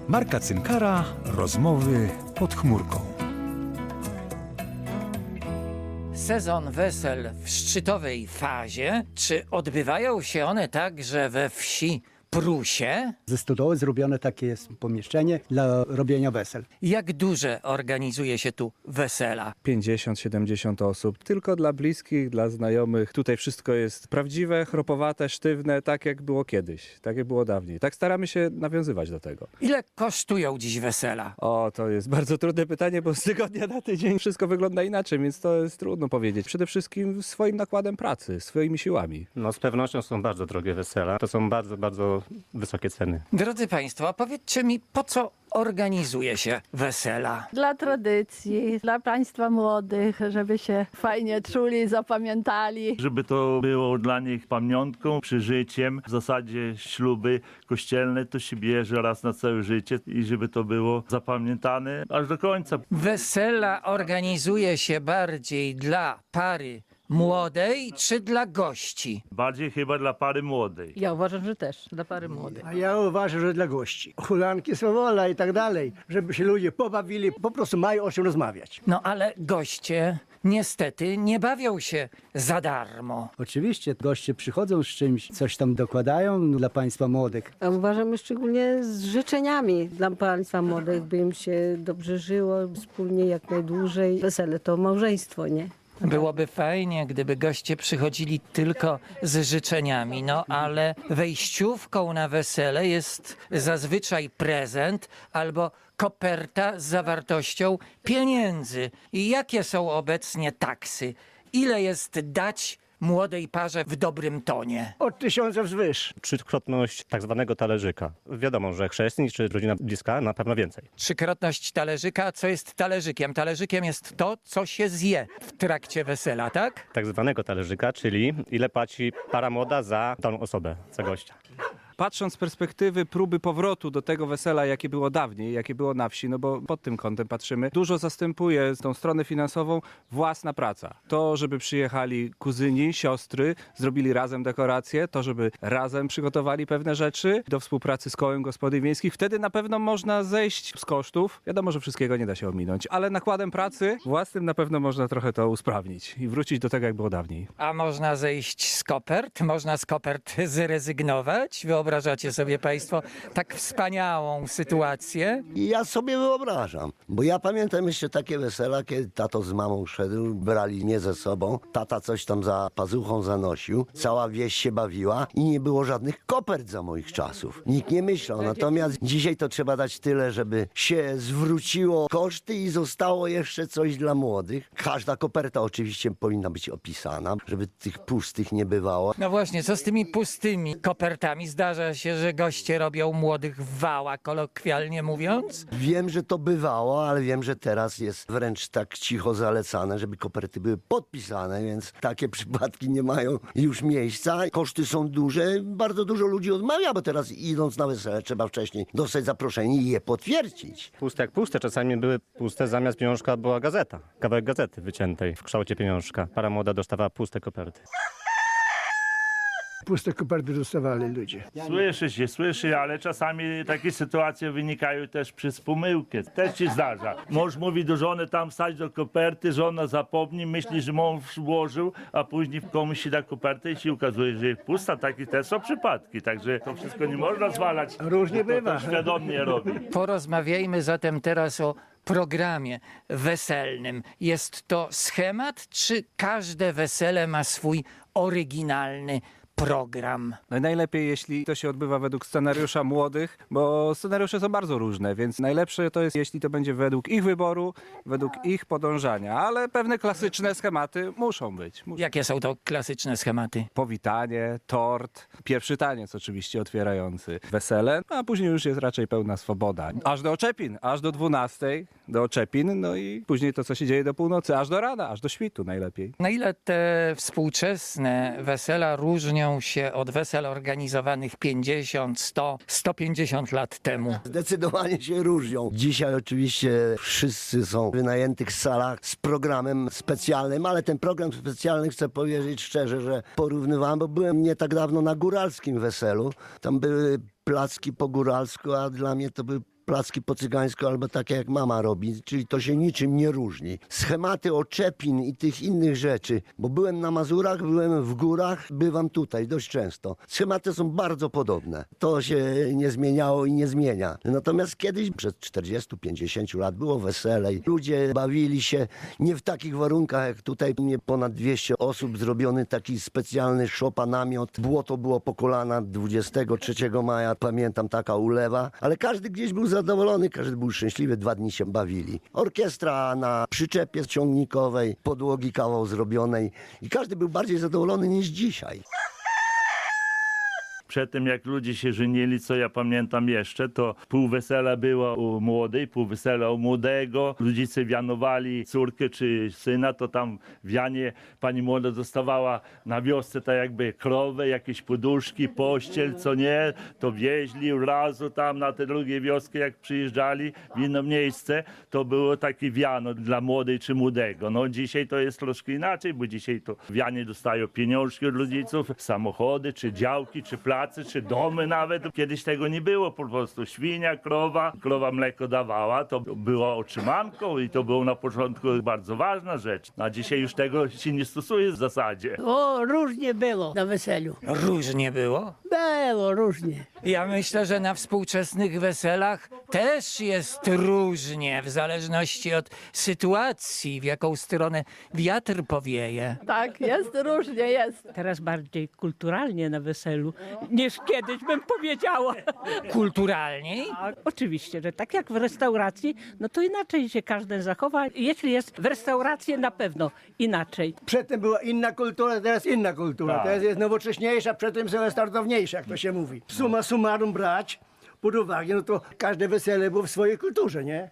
Marka Cynkara, rozmowy pod chmurką. Sezon wesel w szczytowej fazie. Czy odbywają się one także we wsi Prusie? Ze stodoły zrobione takie jest pomieszczenie dla robienia wesel. Jak duże organizuje się tu wesela? 50-70 osób. Tylko dla bliskich, dla znajomych. Tutaj wszystko jest prawdziwe, chropowate, sztywne, tak jak było kiedyś, tak jak było dawniej. Tak staramy się nawiązywać do tego. Ile kosztują dziś wesela? O, to jest bardzo trudne pytanie, bo z tygodnia na tydzień wszystko wygląda inaczej, więc to jest trudno powiedzieć. Przede wszystkim swoim nakładem pracy, swoimi siłami. No z pewnością są bardzo drogie wesela. To są bardzo wysokie ceny. Drodzy Państwo, a powiedzcie mi, po co organizuje się wesela? Dla tradycji, dla państwa młodych, żeby się fajnie czuli, zapamiętali. Żeby to było dla nich pamiątką, przeżyciem. W zasadzie śluby kościelne to się bierze raz na całe życie i żeby to było zapamiętane aż do końca. Wesela organizuje się bardziej dla pary młodej czy dla gości? Bardziej chyba dla pary młodej. Ja uważam, że też dla pary młodej. A ja uważam, że dla gości. Hulanki, słowola i tak dalej, żeby się ludzie pobawili, po prostu mają o czym rozmawiać. No ale goście niestety nie bawią się za darmo. Oczywiście goście przychodzą z czymś, coś tam dokładają dla państwa młodych. A uważam szczególnie z życzeniami dla państwa młodych, by im się dobrze żyło, wspólnie jak najdłużej. Wesele to małżeństwo, nie? Byłoby fajnie, gdyby goście przychodzili tylko z życzeniami, no ale wejściówką na wesele jest zazwyczaj prezent albo koperta z zawartością pieniędzy. I jakie są obecnie taksy? Ile jest dać młodej parze w dobrym tonie? Od 1000 wzwyż. Trzykrotność tak zwanego talerzyka. Wiadomo, że chrzestni czy rodzina bliska na pewno więcej. Trzykrotność talerzyka. Co jest talerzykiem? Talerzykiem jest to, co się zje w trakcie wesela, tak? Tak zwanego talerzyka, czyli ile płaci para młoda za daną osobę, za gościa. Patrząc z perspektywy próby powrotu do tego wesela, jakie było dawniej, jakie było na wsi, no bo pod tym kątem patrzymy, dużo zastępuje tą stronę finansową własna praca. To, żeby przyjechali kuzyni, siostry, zrobili razem dekoracje, to, żeby razem przygotowali pewne rzeczy do współpracy z kołem gospodyń wiejskich. Wtedy na pewno można zejść z kosztów. Wiadomo, że wszystkiego nie da się ominąć, ale nakładem pracy własnym na pewno można trochę to usprawnić i wrócić do tego, jak było dawniej. A można zejść z kopert? Można z kopert zrezygnować? Wyobrażacie sobie Państwo tak wspaniałą sytuację? Ja sobie wyobrażam, bo ja pamiętam jeszcze takie wesela, kiedy tato z mamą szedł, brali mnie ze sobą, tata coś tam za pazuchą zanosił, cała wieś się bawiła i nie było żadnych kopert za moich czasów. Nikt nie myślał, natomiast dzisiaj to trzeba dać tyle, żeby się zwróciło koszty i zostało jeszcze coś dla młodych. Każda koperta oczywiście powinna być opisana, żeby tych pustych nie bywało. No właśnie, co z tymi pustymi kopertami? Zdarza się, że goście robią młodych w wała, kolokwialnie mówiąc? Wiem, że to bywało, ale wiem, że teraz jest wręcz tak cicho zalecane, żeby koperty były podpisane, więc takie przypadki nie mają już miejsca. Koszty są duże, bardzo dużo ludzi odmawia, bo teraz idąc na wesele trzeba wcześniej dostać zaproszenie i je potwierdzić. Puste jak puste, czasami były puste, zamiast pieniążka była gazeta. Kawałek gazety wyciętej w kształcie pieniążka. Para młoda dostawała puste koperty. Puste koperty dostawali ludzie. Słyszy, ale czasami takie sytuacje wynikają też przez pomyłkę. Też się zdarza. Mąż mówi do żony, tam wsadź do koperty, żona zapomni, myśli, że mąż włożył, a później komuś się da kopertę i się okazuje, że jest pusta. Takie też są przypadki, także to wszystko nie można zwalać. Różnie bywa. To świadomie robi. Porozmawiajmy zatem teraz o programie weselnym. Jest to schemat, czy każde wesele ma swój oryginalny program? No najlepiej, jeśli to się odbywa według scenariusza młodych, bo scenariusze są bardzo różne, więc najlepsze to jest, jeśli to będzie według ich wyboru, według ich podążania, ale pewne klasyczne schematy muszą być. Jakie są to klasyczne schematy? Powitanie, tort, pierwszy taniec oczywiście otwierający wesele, a później już jest raczej pełna swoboda. Aż do oczepin, aż do 12, do oczepin, no i później to, co się dzieje do północy, aż do rana, aż do świtu najlepiej. Na ile te współczesne wesela różnią się od wesel organizowanych 50, 100, 150 lat temu? Zdecydowanie się różnią. Dzisiaj oczywiście wszyscy są w wynajętych salach z programem specjalnym, ale ten program specjalny, chcę powiedzieć szczerze, że porównywałem, bo byłem nie tak dawno na góralskim weselu. Tam były placki po góralsku, a dla mnie to były placki po cygańsku albo takie jak mama robi, czyli to się niczym nie różni. Schematy oczepin i tych innych rzeczy, bo byłem na Mazurach, byłem w górach, bywam tutaj dość często. Schematy są bardzo podobne. To się nie zmieniało i nie zmienia. Natomiast kiedyś, przed 40-50 lat, było weselej. Ludzie bawili się nie w takich warunkach jak tutaj. Nie ponad 200 osób, zrobiony taki specjalny szopa, namiot. Błoto było po kolana 23 maja, pamiętam, taka ulewa. Ale każdy gdzieś był zadowolony, każdy był szczęśliwy, 2 dni się bawili. Orkiestra na przyczepie ciągnikowej, podłogi kawał zrobionej i każdy był bardziej zadowolony niż dzisiaj. Przed tym jak ludzie się żenili, co ja pamiętam jeszcze, to pół wesela było u młodej, pół wesela u młodego. Rodzice wianowali córkę czy syna, to tam wianie pani młoda dostawała na wiosce tak jakby krowę, jakieś poduszki, pościel, co nie, to wieźli od razu tam na te drugie wioski, jak przyjeżdżali w inne miejsce, to było takie wiano dla młodej czy młodego. No dzisiaj to jest troszkę inaczej, bo dzisiaj to wianie dostają pieniążki od rodziców, samochody, czy działki, czy plac, czy domy nawet. Kiedyś tego nie było, po prostu świnia, krowa mleko dawała, to było otrzymanką i to było na początku bardzo ważna rzecz. A dzisiaj już tego się nie stosuje w zasadzie. O, różnie było na weselu. Różnie było? Było różnie. Ja myślę, że na współczesnych weselach też jest różnie, w zależności od sytuacji, w jaką stronę wiatr powieje. Tak, jest różnie, jest. Teraz bardziej kulturalnie na weselu niż kiedyś bym powiedziała. Kulturalniej? Oczywiście, że tak jak w restauracji, no to inaczej się każdy zachowa. Jeśli jest w restauracji, na pewno inaczej. Przedtem była inna kultura, teraz inna kultura. Tak. Teraz jest nowocześniejsza, przedtem jest startowniejsza, jak to się mówi. Summa summarum brać pod uwagę, no to każde wesele było w swojej kulturze, nie?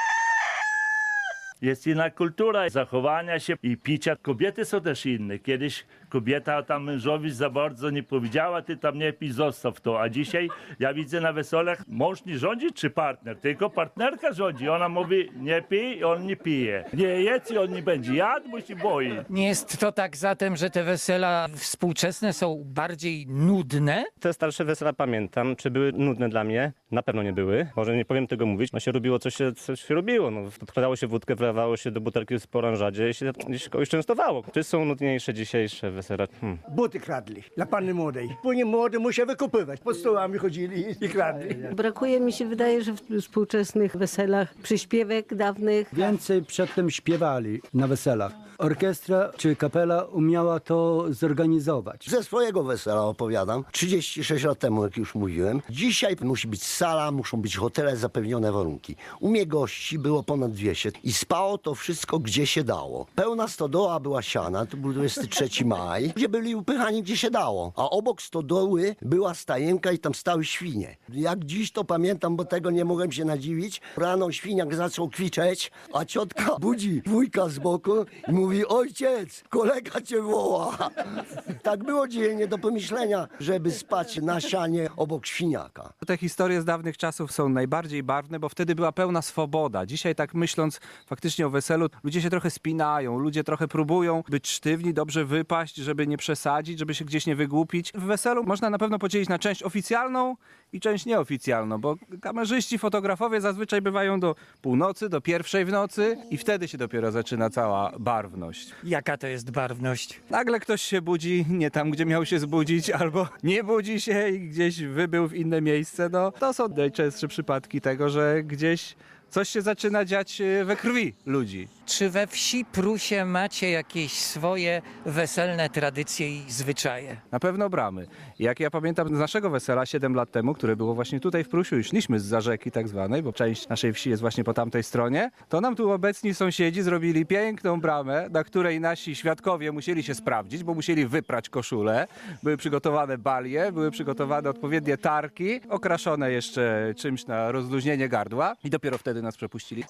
Jest inna kultura zachowania się i picia. Kobiety są też inne. Kiedyś kobieta tam mężowi za bardzo nie powiedziała, ty tam nie pij, zostaw to. A dzisiaj ja widzę na weselach, mąż nie rządzi czy partner, tylko partnerka rządzi. Ona mówi, nie pij, on nie pije. Nie jedz i on nie będzie jadł, bo się boi. Nie jest to tak zatem, że te wesela współczesne są bardziej nudne? Te starsze wesela pamiętam. Czy były nudne dla mnie? Na pewno nie były. Może nie powiem tego mówić. No się robiło, co się robiło. No, podkładało się wódkę, wlewało się do butelki z oranżadzie i się gdzieś kogoś częstowało. Czy są nudniejsze dzisiejsze wesela? Buty kradli dla panny młodej. Później młody musiał wykupywać. Pod stołami chodzili i kradli. Brakuje mi się wydaje, że w współczesnych weselach przyśpiewek dawnych. Więcej przedtem śpiewali na weselach. Orkiestra czy kapela umiała to zorganizować. Ze swojego wesela opowiadam. 36 lat temu, jak już mówiłem. Dzisiaj musi być sala, muszą być hotele, zapewnione warunki. U mnie gości było ponad 200 i spało to wszystko, gdzie się dało. Pełna stodoła była siana, to był 23 maj, gdzie byli upychani, gdzie się dało. A obok stodoły była stajenka i tam stały świnie. Jak dziś to pamiętam, bo tego nie mogłem się nadziwić. Rano świniak zaczął kwiczeć, a ciotka budzi wujka z boku i mówi, ojciec, kolega cię woła. Tak było dzisiaj nie do pomyślenia, żeby spać na sianie obok świniaka. Te historie z dawnych czasów są najbardziej barwne, bo wtedy była pełna swoboda. Dzisiaj tak myśląc faktycznie o weselu, ludzie się trochę spinają, ludzie trochę próbują być sztywni, dobrze wypaść, żeby nie przesadzić, żeby się gdzieś nie wygłupić. W weselu można na pewno podzielić na część oficjalną i część nieoficjalną, bo kamerzyści, fotografowie zazwyczaj bywają do północy, do 1:00 w nocy i wtedy się dopiero zaczyna cała barwność. Jaka to jest barwność? Nagle ktoś się budzi nie tam, gdzie miał się zbudzić, albo nie budzi się i gdzieś wybył w inne miejsce. No, to są najczęstsze przypadki tego, że gdzieś coś się zaczyna dziać we krwi ludzi. Czy we wsi Prusie macie jakieś swoje weselne tradycje i zwyczaje? Na pewno bramy. Jak ja pamiętam z naszego wesela 7 lat temu, które było właśnie tutaj w Prusiu, już szliśmy zza rzeki tak zwanej, bo część naszej wsi jest właśnie po tamtej stronie, to nam tu obecni sąsiedzi zrobili piękną bramę, na której nasi świadkowie musieli się sprawdzić, bo musieli wyprać koszule. Były przygotowane balie, były przygotowane odpowiednie tarki, okraszone jeszcze czymś na rozluźnienie gardła i dopiero wtedy nas przepuścili.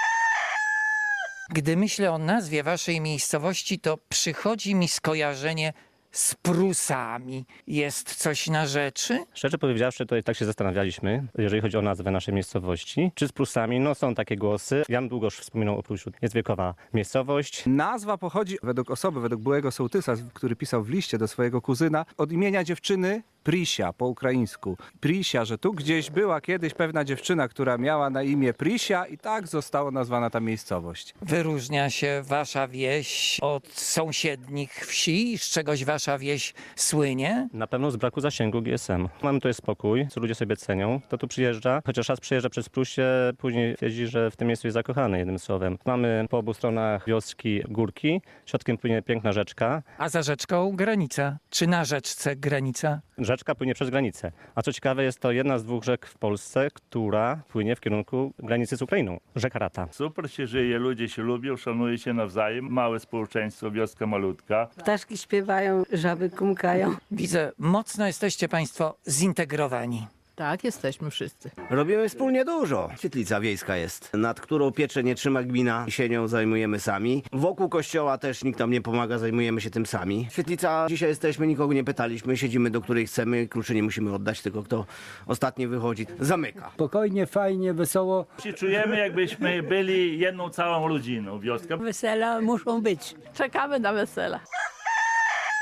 Gdy myślę o nazwie waszej miejscowości, to przychodzi mi skojarzenie z Prusami. Jest coś na rzeczy? Szczerze powiedziawszy, tutaj tak się zastanawialiśmy, jeżeli chodzi o nazwę naszej miejscowości. Czy z Prusami? No są takie głosy. Jan Długosz wspominał o Prusiu. Jest wiekowa miejscowość. Nazwa pochodzi według byłego sołtysa, który pisał w liście do swojego kuzyna, od imienia dziewczyny Prisia po ukraińsku. Prisia, że tu gdzieś była kiedyś pewna dziewczyna, która miała na imię Prisia i tak została nazwana ta miejscowość. Wyróżnia się wasza wieś od sąsiednich wsi? Z czegoś wasza wieś słynie? Na pewno z braku zasięgu GSM. Mamy tutaj spokój, co ludzie sobie cenią. Kto tu przyjeżdża, chociaż raz przyjeżdża przez Prusię, później twierdzi, że w tym miejscu jest zakochany, jednym słowem. Mamy po obu stronach wioski górki, środkiem płynie piękna rzeczka. A za rzeczką granica. Czy na rzeczce granica? Rzeczka płynie przez granicę. A co ciekawe, jest to jedna z 2 rzek w Polsce, która płynie w kierunku granicy z Ukrainą. Rzeka Rata. Super się żyje, ludzie się lubią, szanuje się nawzajem. Małe społeczeństwo, wioska malutka. Ptaszki śpiewają, żaby kumkają. Widzę, mocno jesteście państwo zintegrowani. Tak, jesteśmy wszyscy. Robimy wspólnie dużo. Świetlica wiejska jest, nad którą pieczę nie trzyma gmina. Się nią zajmujemy sami. Wokół kościoła też nikt nam nie pomaga, zajmujemy się tym sami. Świetlica, dzisiaj jesteśmy, nikogo nie pytaliśmy. Siedzimy, do której chcemy. Kluczy nie musimy oddać, tylko kto ostatni wychodzi, zamyka. Spokojnie, fajnie, wesoło. Się czujemy, jakbyśmy byli jedną całą rodziną, wioska. Wesela muszą być. Czekamy na wesela.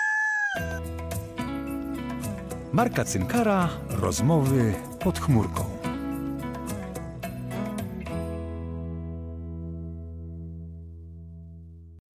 Marka Cynkara, rozmowy pod chmurką.